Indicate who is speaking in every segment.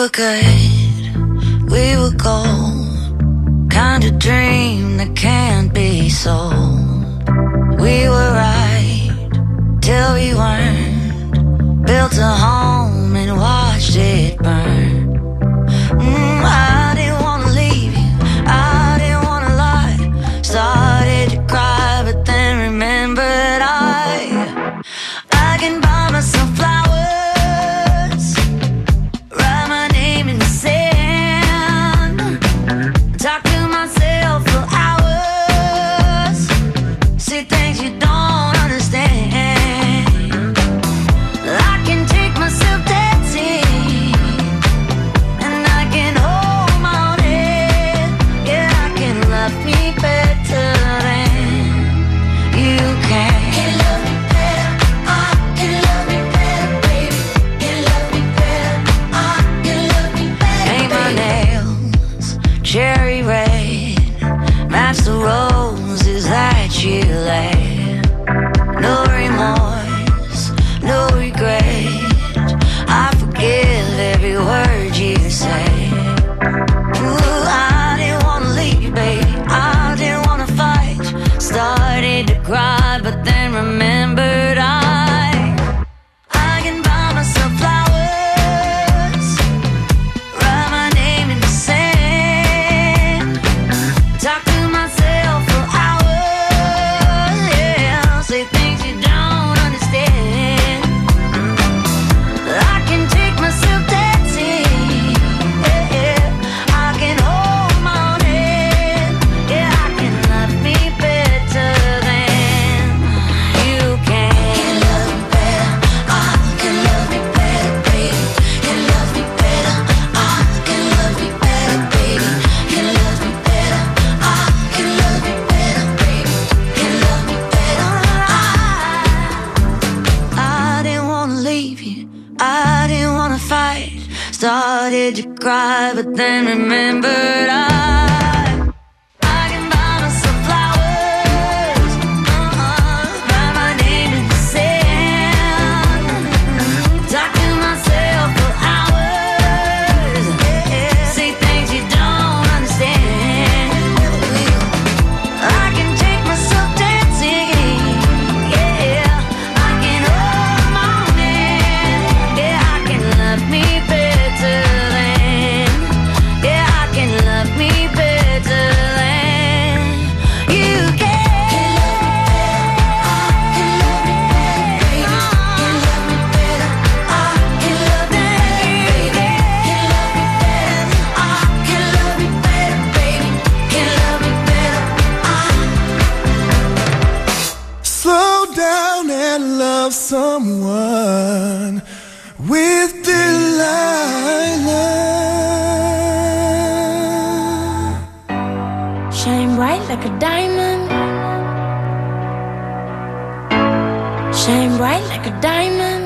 Speaker 1: were good, we were gold, kind of dream that can't be sold. We were right till we weren't, built a home and watched it burn. I didn't wanna leave you, I didn't wanna lie. Started to cry, but then remembered I can buy myself flowers, write my name in the sand, talk to myself for hours, see things you don't understand. I can take myself dancing, and I can hold my own head. Yeah, I can love me better than you can. Can love me better, I can love me better, baby. Can love me better, I can love me better. Paint my nails cherry red, match the roses that you laid. No remorse, no regret, I forgive every word you say. Ooh, I didn't wanna leave, baby, I didn't wanna fight. Started to cry, but then remembered I can buy myself flowers, write my name in the sand, talk to myself for hours, yeah, say things you don't understand. I can take myself dancing, yeah, I can hold my own head, yeah, I can love me better than you can. Can love me better, I can love me better, baby. Can love me better, I can love me better, baby. Can love me better, I can love me better, baby. Can love me better, I didn't wanna leave you, I didn't wanna fight. Started to cry, but then remembered I can buy myself flowers, write my name in the sand, talk to myself for hours, say things you don't understand. I can take myself dancing, yeah, I can hold my own hand, yeah, I can love me better than, yeah, I can love me better than you can. Can love me better, I can love me better, baby. Can love me better, I can love me better, baby. Can love me better, baby. Can love me better,
Speaker 2: Slow down and love someone with Delilah.
Speaker 3: Shine bright like a diamond. Shine bright like a diamond.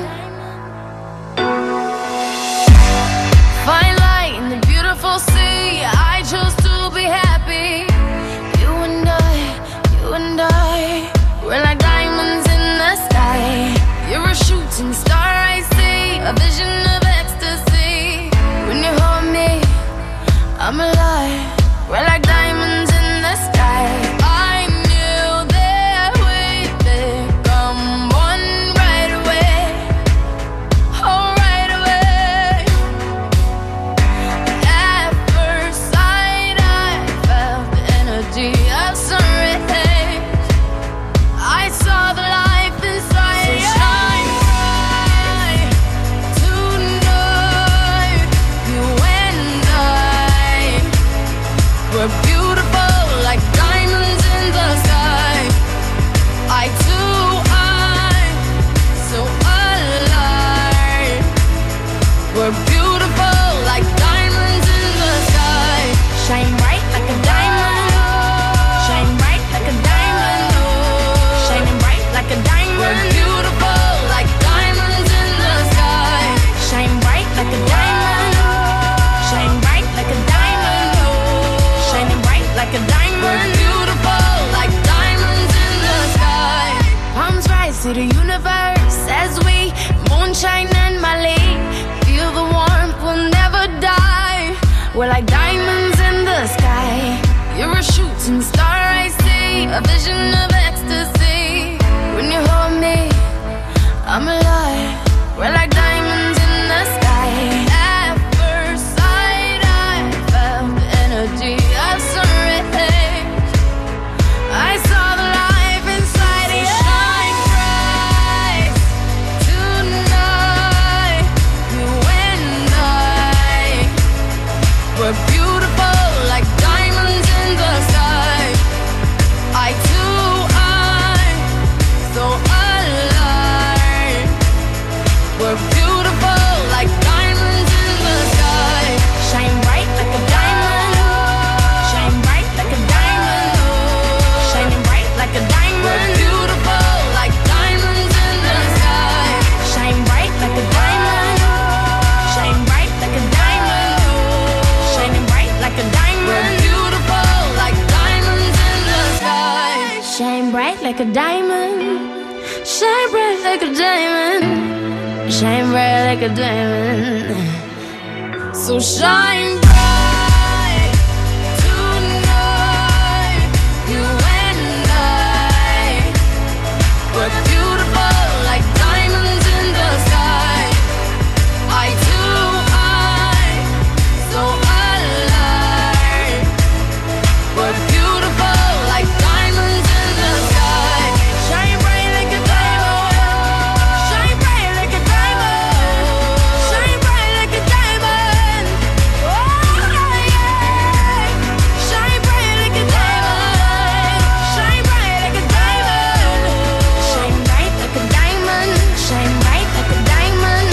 Speaker 3: Find light in the beautiful sea. I chose to be happy. You and I, we're like diamonds in the sky. You're a shooting star, I see, a vision of ecstasy. When you hold me, I'm alive. We're like diamonds in the sky. I knew that we'd become one right away. Oh, right away. At first sight, I felt the energy of sun rays. I saw the life inside. So shine bright tonight. You and I, we're beautiful like diamonds in the sky. I too, I'm so alive. We're beautiful like diamonds in the sky. Shine bright like a diamond. Shine bright like a diamond. Shining bright like a diamond. We're beautiful like diamonds in the sky. Shine bright like a diamond. Shine bright like a diamond. Shining bright like a diamond. We're beautiful like diamonds in the sky. Palms rise to the universe as we moonshine and Mali. Feel the warmth. will never die. We're like diamonds in the sky. You're a shooting star I see, a vision of ecstasy. When you hold me, I'm alive. We're like diamonds in the sky. At first sight, I felt the energy of sun rays. I saw the life inside you. Shine bright tonight. You and I, we're beautiful like diamonds in the sky. I too, I'm so alive. We're beautiful like diamonds in the sky. Shine bright like a diamond. Shine bright like a diamond. Shining bright like a diamond. We're beautiful like diamonds in the sky. Shine bright like a diamond. Shine bright like a diamond. Shining bright like a diamond. We're beautiful like diamonds in the sky. Shine bright like a diamond. Shine bright like a diamond. Shine bright like a diamond. So shine bright tonight. You and I, we're beautiful like diamonds in the sky. I too, I'm so alive. We're beautiful like diamonds in the sky. Shine bright like a diamond. Shine bright like a diamond. Shine bright like a diamond. Oh yeah. Shine bright like a diamond. Shine bright like a diamond. Shine bright like a diamond. Shine bright like a diamond.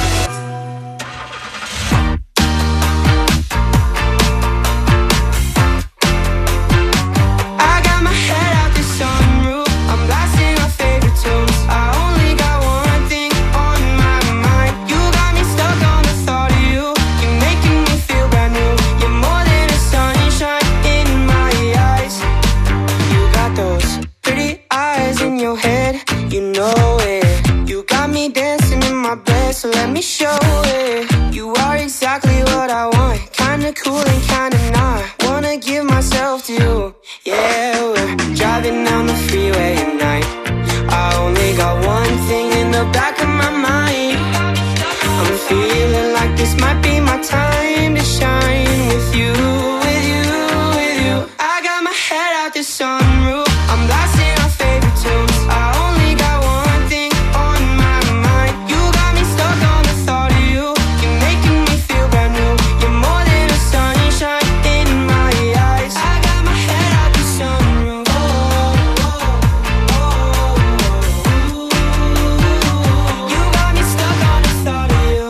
Speaker 4: I got my head out the sunroof. I'm blasting our favorite tunes. I only got one thing on my mind. You got me stuck on the thought of you. You're making me feel brand new. You're more than a sunshine in my eyes. You got those pretty eyes in your head. You know it. You got me dancing in my bed, so let me show it. You are exactly what I want. Kinda cool and kinda not. Wanna give myself to you. Yeah, we're driving down the freeway at night. I only got one thing in the back of my mind. I'm feeling like this might be my time to shine with you, with you, with you. I got my head out the sunroof. I'm blasting our favorite tunes. I only got one thing on my mind. You got me stuck on the thought of you. You're making me feel brand new. You're more than a sunshine in my eyes. I got my head out the sunroof. You got me stuck on the thought of you.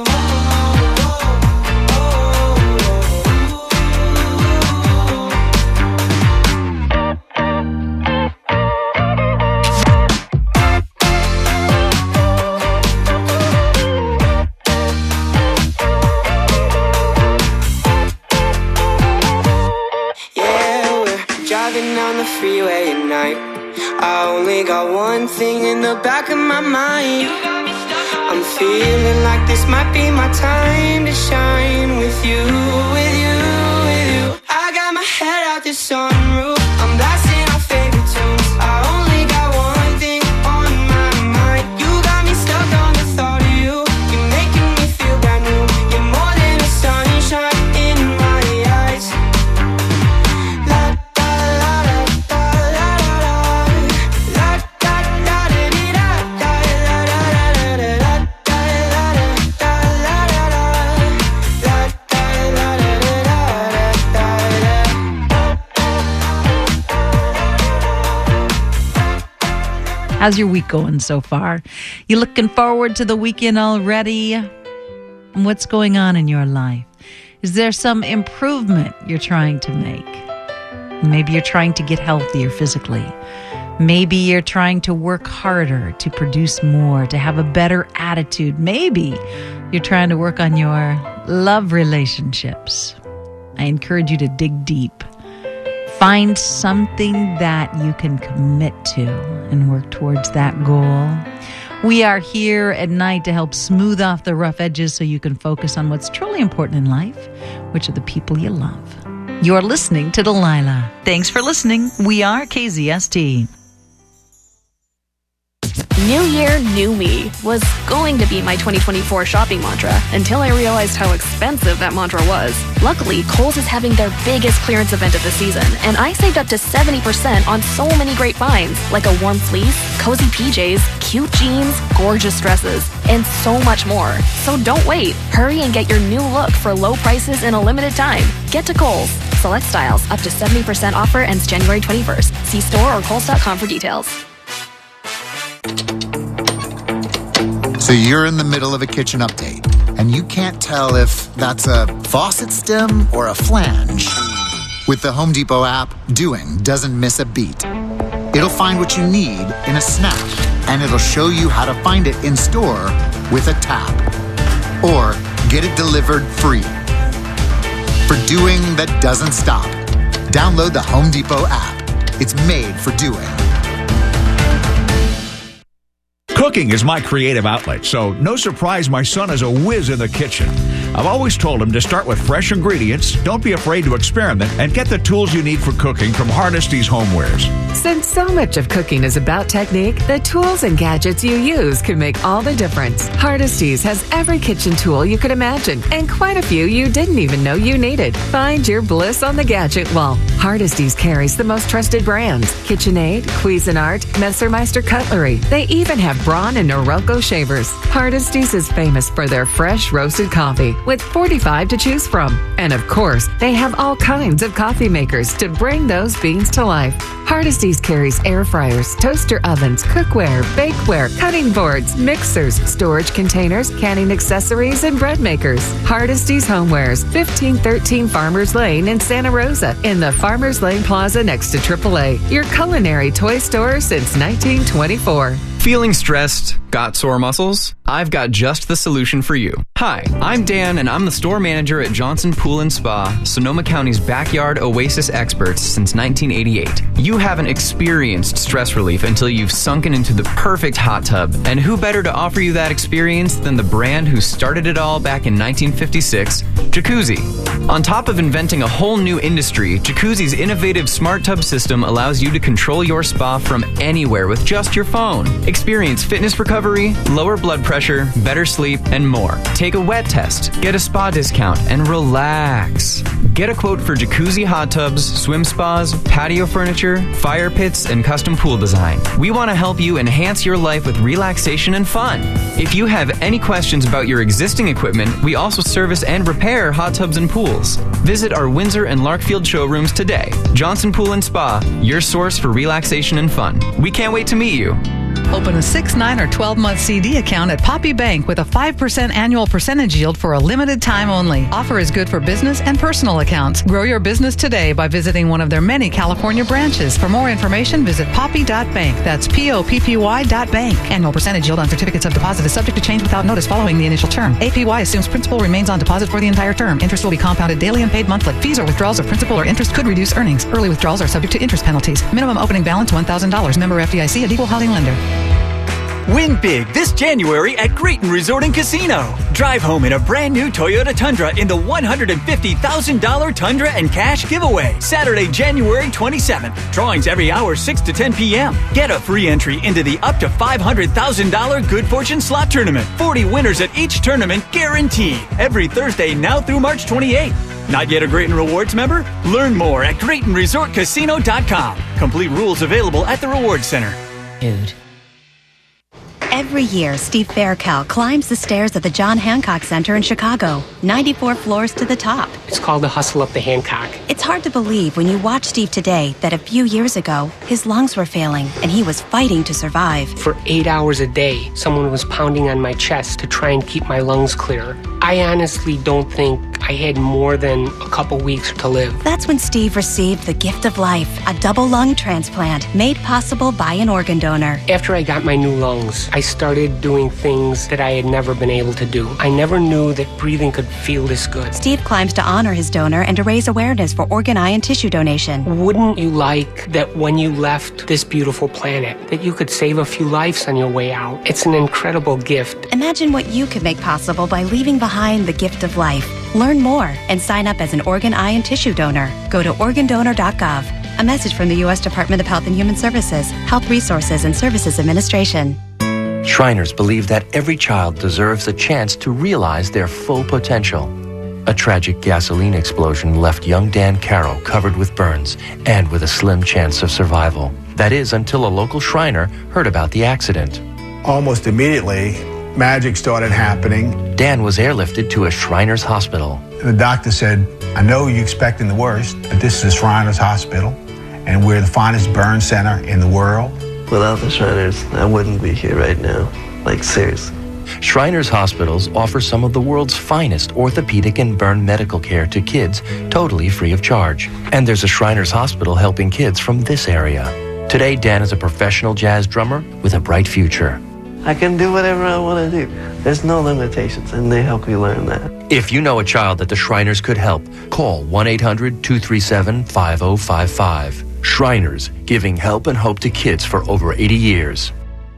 Speaker 4: Yeah, we're driving down the freeway at night. I only got one thing in the back of my mind. I'm feeling like this might be my time to shine with you, with you, with you. I got my head out the sunroof. I'm blasting our favorite tunes. I only got one thing on my mind. You got me stuck on the thought of you. You're making me feel brand new. You're more than a sunshine in my eyes. La da la da da la da la da da da dee da da la da da da la da la da la da la la da la da da da.
Speaker 5: How's your week going so far? You looking forward to the weekend already? And what's going on in your life? Is there some improvement you're trying to make? Maybe you're trying to get healthier physically. Maybe you're trying to work harder, to produce more, to have a better attitude. Maybe you're trying to work on your love relationships. I encourage you to dig deep. Find something that you can commit to and work towards that goal. We are here at night to help smooth off the rough edges so you can focus on what's truly important in life, which are the people you love. You're listening to Delilah. Thanks for listening. We are KZST.
Speaker 6: New Year, New Me was going to be my 2024 shopping mantra until I realized how expensive that mantra was. Luckily, Kohl's is having their biggest clearance event of the season, and I saved up to 70% on so many great finds, like a warm fleece, cozy PJs, cute jeans, gorgeous dresses, and so much more. So don't wait. Hurry and get your new look for low prices in a limited time. Get to Kohl's. Select styles up to 70% offer ends January 21st. See store or Kohl's.com for details.
Speaker 7: So you're in the middle of a kitchen update, and you can't tell if that's a faucet stem or a flange. With the Home Depot app, doing doesn't miss a beat. It'll find what you need in a snap, and it'll show you how to find it in store with a tap. Or get it delivered free. For doing that doesn't stop, download the Home Depot app. It's made for doing.
Speaker 8: Cooking is my creative outlet, so no surprise my son is a whiz in the kitchen. I've always told him to start with fresh ingredients, don't be afraid to experiment, and get the tools you need for cooking from Hardesty's Homewares.
Speaker 9: Since so much of cooking is about technique, the tools and gadgets you use can make all the difference. Hardesty's has every kitchen tool you could imagine, and quite a few you didn't even know you needed. Find your bliss on the gadget wall. Hardesty's carries the most trusted brands: KitchenAid, Cuisinart, Messermeister Cutlery. They even have Braun and Norelco shavers. Hardesty's is famous for their fresh roasted coffee, with 45 to choose from. And of course, they have all kinds of coffee makers to bring those beans to life. Hardesty's carries air fryers, toaster ovens, cookware, bakeware, cutting boards, mixers, storage containers, canning accessories, and bread makers. Hardesty's Homewares, 1513 Farmers Lane in Santa Rosa, in the Farmers Lane Plaza next to AAA. Your culinary toy store since 1924.
Speaker 10: Feeling stressed? Got sore muscles? I've got just the solution for you. Hi, I'm Dan, and I'm the store manager at Johnson Pool & Spa, Sonoma County's backyard oasis experts since 1988. You haven't experienced stress relief until you've sunken into the perfect hot tub. And who better to offer you that experience than the brand who started it all back in 1956, Jacuzzi. On top of inventing a whole new industry, Jacuzzi's innovative smart tub system allows you to control your spa from anywhere with just your phone. Experience fitness recovery, lower blood pressure, better sleep, and more. Take a wet test, get a spa discount, and relax. Get a quote for jacuzzi hot tubs, swim spas, patio furniture, fire pits, and custom pool design. We want to help you enhance your life with relaxation and fun. If you have any questions about your existing equipment, we also service and repair hot tubs and pools. Visit our Windsor and Larkfield showrooms today. Johnson Pool & Spa, your source for relaxation and fun. We can't wait to meet you.
Speaker 11: Open a 6, 9, or 12-month CD account at Poppy Bank with a 5% annual percentage yield for a limited time only. Offer is good for business and personal accounts. Grow your business today by visiting one of their many California branches. For more information, visit poppy.bank. That's POPPY.bank. Annual percentage yield on certificates of deposit is subject to change without notice following the initial term. APY assumes principal remains on deposit for the entire term. Interest will be compounded daily and paid monthly. Fees or withdrawals of principal or interest could reduce earnings. Early withdrawals are subject to interest penalties. Minimum opening balance $1,000. Member FDIC, an equal housing lender.
Speaker 12: Win big this January at Grayton Resort and Casino. Drive home in a brand new Toyota Tundra in the $150,000 Tundra and Cash giveaway. Saturday, January 27th. Drawings every hour 6 to 10 p.m. Get a free entry into the up to $500,000 Good Fortune Slot Tournament. 40 winners at each tournament guaranteed. Every Thursday now through March 28th. Not yet a Grayton Rewards member? Learn more at GraytonResortCasino.com. Complete rules available at the Rewards Center.
Speaker 13: Dude. Every year, Steve Faircal climbs the stairs at the John Hancock Center in Chicago, 94 floors to the top.
Speaker 14: It's called the Hustle Up the Hancock.
Speaker 13: It's hard to believe when you watch Steve today that a few years ago, his lungs were failing and he was fighting to survive.
Speaker 14: For 8 hours a day, someone was pounding on my chest to try and keep my lungs clear. I honestly don't think I had more than a couple weeks to live.
Speaker 13: That's when Steve received the gift of life, a double lung transplant made possible by an organ donor.
Speaker 14: After I got my new lungs, I started doing things that I had never been able to do. I never knew that breathing could feel this good.
Speaker 13: Steve climbs to honor his donor and to raise awareness for organ, eye, and tissue donation.
Speaker 14: Wouldn't you like that when you left this beautiful planet, that you could save a few lives on your way out? It's an incredible gift.
Speaker 13: Imagine what you could make possible by leaving behind the gift of life. Learn more and sign up as an organ, eye, and tissue donor. Go to organdonor.gov. A message from the U.S. Department of Health and Human Services, Health Resources and Services Administration.
Speaker 15: Shriners believe that every child deserves a chance to realize their full potential. A tragic gasoline explosion left young Dan Carroll covered with burns and with a slim chance of survival. That is, until a local Shriner heard about the accident.
Speaker 16: Almost immediately, magic started happening.
Speaker 15: Dan was airlifted to a Shriners hospital.
Speaker 16: The doctor said, I know you're expecting the worst, but this is a Shriners hospital, and we're the finest burn center in the world.
Speaker 17: Without the Shriners, I wouldn't be here right now. Like, seriously.
Speaker 15: Shriners Hospitals offer some of the world's finest orthopedic and burn medical care to kids totally free of charge. And there's a Shriners Hospital helping kids from this area. Today, Dan is a professional jazz drummer with a bright future.
Speaker 17: I can do whatever I want to do. There's no limitations, and they help me learn that.
Speaker 15: If you know a child that the Shriners could help, call 1-800-237-5055. Shriners, giving help and hope to kids for over 80 years.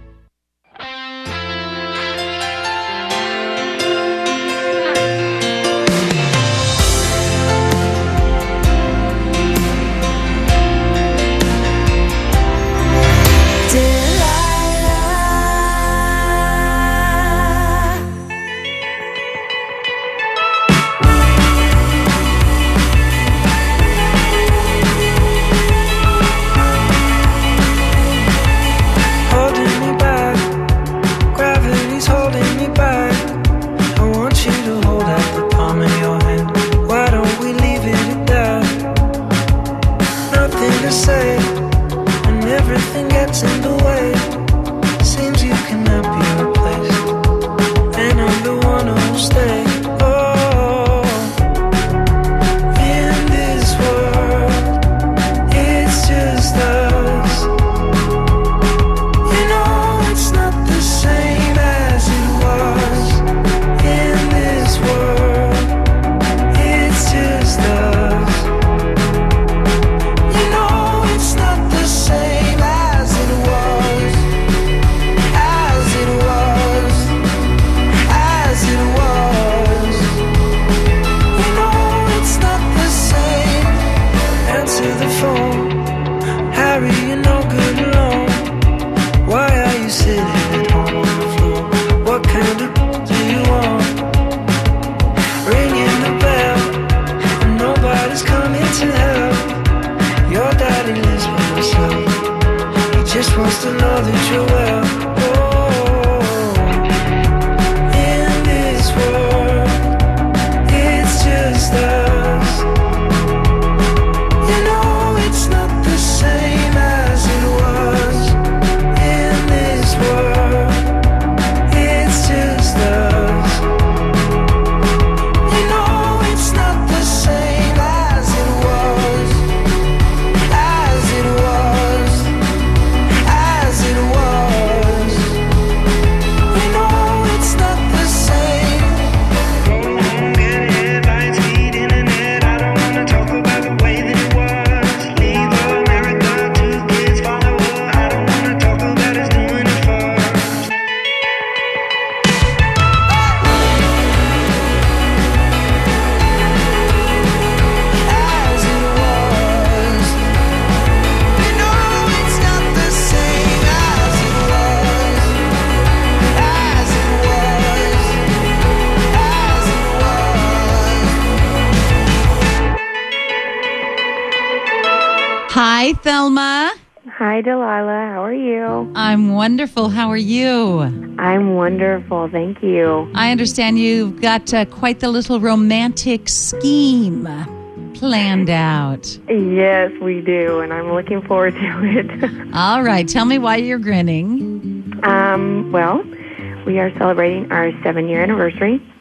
Speaker 5: Hi, Thelma.
Speaker 18: Hi, Delilah. How are you?
Speaker 5: I'm wonderful. How are you?
Speaker 18: I'm wonderful. Thank you.
Speaker 5: I understand you've got quite the little romantic scheme planned out.
Speaker 18: Yes, we do, and I'm looking forward to it.
Speaker 5: All right. Tell me why you're grinning.
Speaker 18: Well, we are celebrating our 7-year anniversary,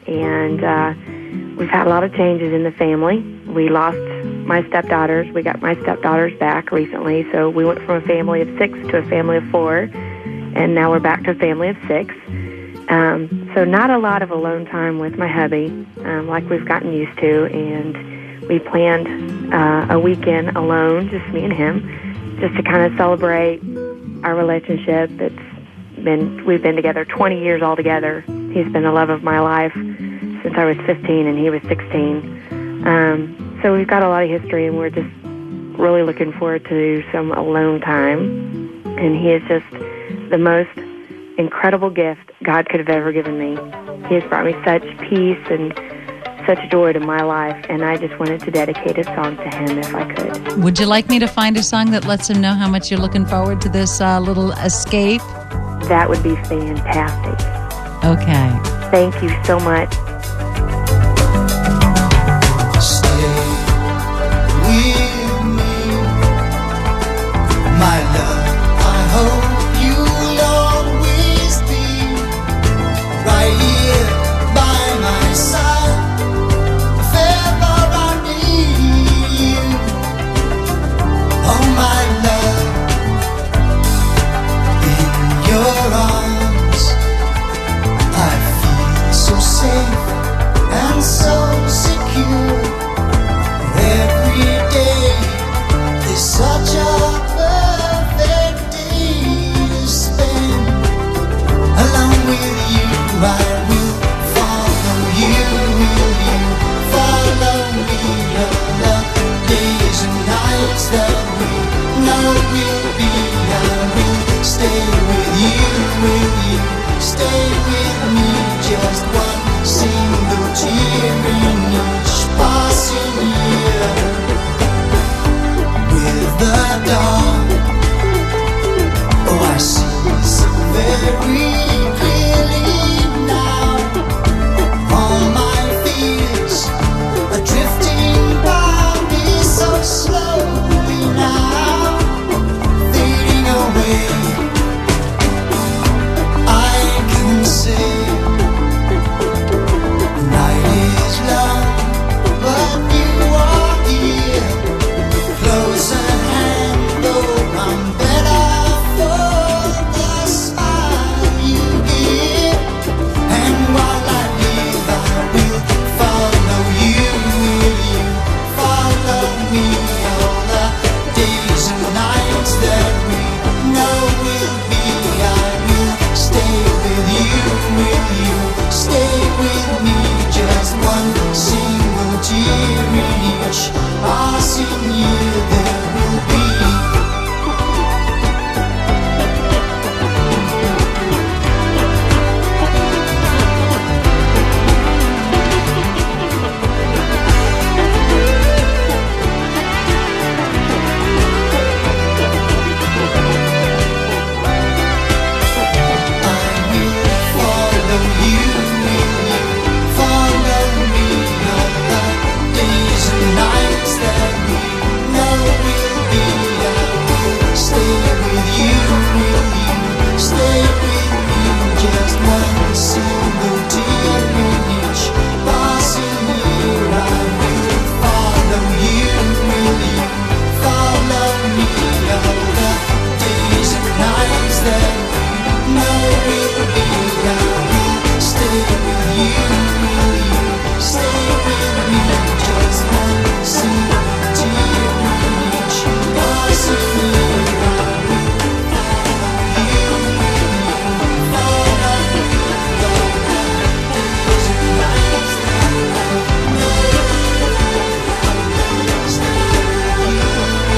Speaker 18: and we've had a lot of changes in the family. We lost my stepdaughters. We got my stepdaughters back recently, so we went from a family of 6 to a family of 4, and now we're back to a family of 6. So not a lot of alone time with my hubby, like we've gotten used to, and we planned a weekend alone, just me and him, just to kind of celebrate our relationship. We've been together 20 years altogether. He's been the love of my life since I was 15 and he was 16. So we've got a lot of history, and we're just really looking forward to some alone time. And he is just the most incredible gift God could have ever given me. He has brought me such peace and such joy to my life, and I just wanted to dedicate a song to him if I could.
Speaker 5: Would you like me to find a song that lets him know how much you're looking forward to this little escape?
Speaker 18: That would be fantastic.
Speaker 5: Okay.
Speaker 18: Thank you so much.
Speaker 2: Stay with me, my love. I hope you'll always be right here by my side. If ever I need you, oh my love, in your arms I feel so safe and so secure. Every day is such a perfect day to spend along with you. I will follow you. Will you follow me? All the days and nights that we know will be. I will stay with you. Will you stay with me? Just one single tear in each passing year. With the dawn, oh, I see so very clearly now. All my fears are drifting by me so slowly now, fading away. I can say night is long, but you are here, close at hand. Oh, I'm better for the smile you give. And while I live, I will follow you. Will you follow me? All the days and nights that we know will be. I will stay with you. Will you stay with me? Just one single tear in each passing year there will be. Follow you, will you follow me? All the days and nights that we know will be. I will stay with you. Will you stay with me? Just one single tear in each passing year. I will follow you. Will you follow me? All the days and nights that we know will be. I will stay with you. Will you stay with me? Just one single tear in each passing year. I will follow you. Will you follow me? All the days and nights that I know I will stay with you.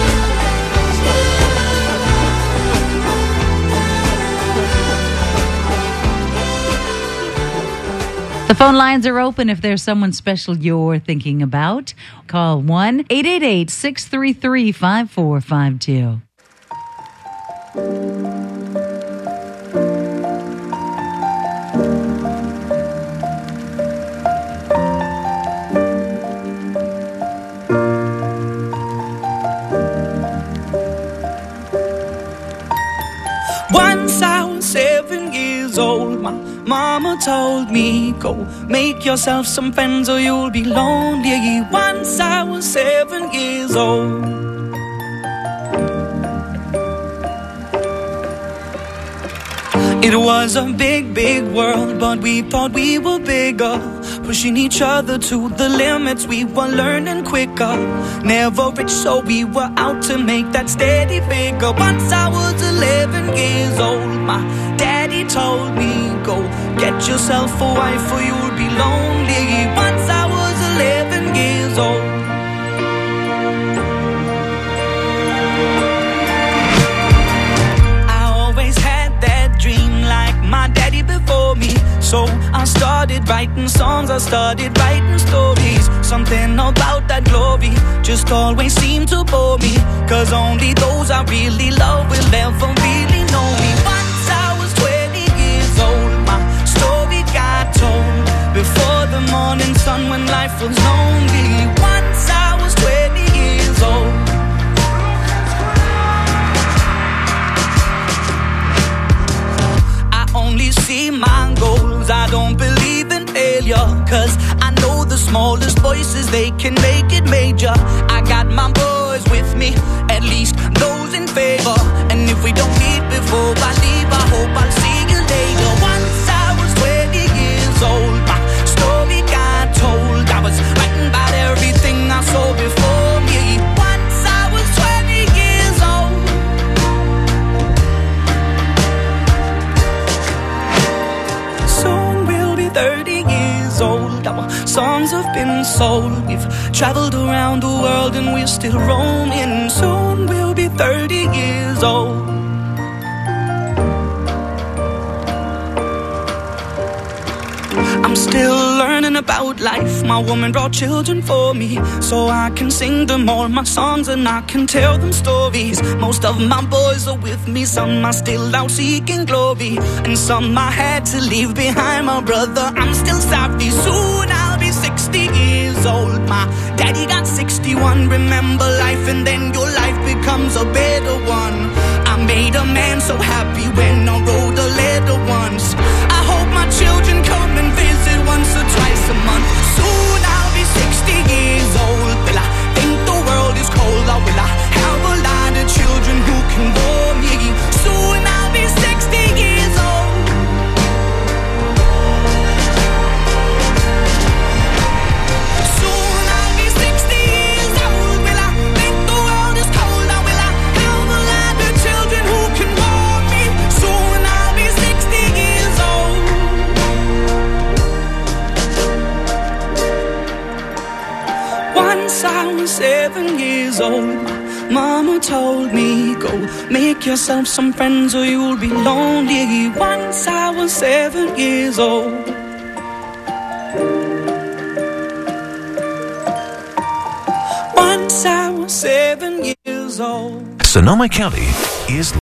Speaker 5: The phone lines are open if there's someone special you're thinking about. Call 1-888-633-5452.
Speaker 19: Once I was 7 years old, my Mama told me, go make yourself some friends or you'll be lonely. Once I was 7 years old. It was a big, big world, but we thought we were bigger, pushing each other to the limits. We were learning quicker, never rich, so we were out to make that steady figure. Once I was 11 years old, my daddy told me, go get yourself a wife or you'll be lonely. Once I was 11 years old. My daddy before me, so I started writing songs, I started writing stories. Something about that glory just always seemed to bore me, cause only those I really love will ever really know me. Once I was 20 years old, my story got told before the morning sun when life was lonely. Once I was 20 years old. Only see my goals, I don't believe in failure, cause I know the smallest voices, they can make it major. I got my boys with me, at least those in favor, and if we don't meet before I leave, I hope I'll see you later. Once I was 20 years old, my story got told. I was writing about everything I saw before me. Once I was 20 years old. Soon we'll be 30 years old. Our songs have been sold. We've traveled around the world and we're still roaming. Soon we'll be 30 years old. I'm still learning about life. My woman brought children for me, so I can sing them all my songs and I can tell them stories. Most of my boys are with me, some are still out seeking glory, and some I had to leave behind. My brother, I'm still sorry. Soon I'll be 60 years old. My daddy got 61. Remember life and then your life becomes a better one. I made a man so happy when I wrote a letter once. I hope my children come and visit once or twice a month. Soon I'll be 60 years old. Will I think the world is cold, or will I have a lot of children who can bore me? Soon I'll be 60 years old. Soon I'll be 60 years old. Will I think the world is cold, or will I have a lot of children who can bore me? Soon I'll be 60 years old. Once I was 7 years old, Mama told me, go make yourself some friends or you'll be lonely. Once I was 7 years old. Once I was 7 years old.
Speaker 20: Sonoma County is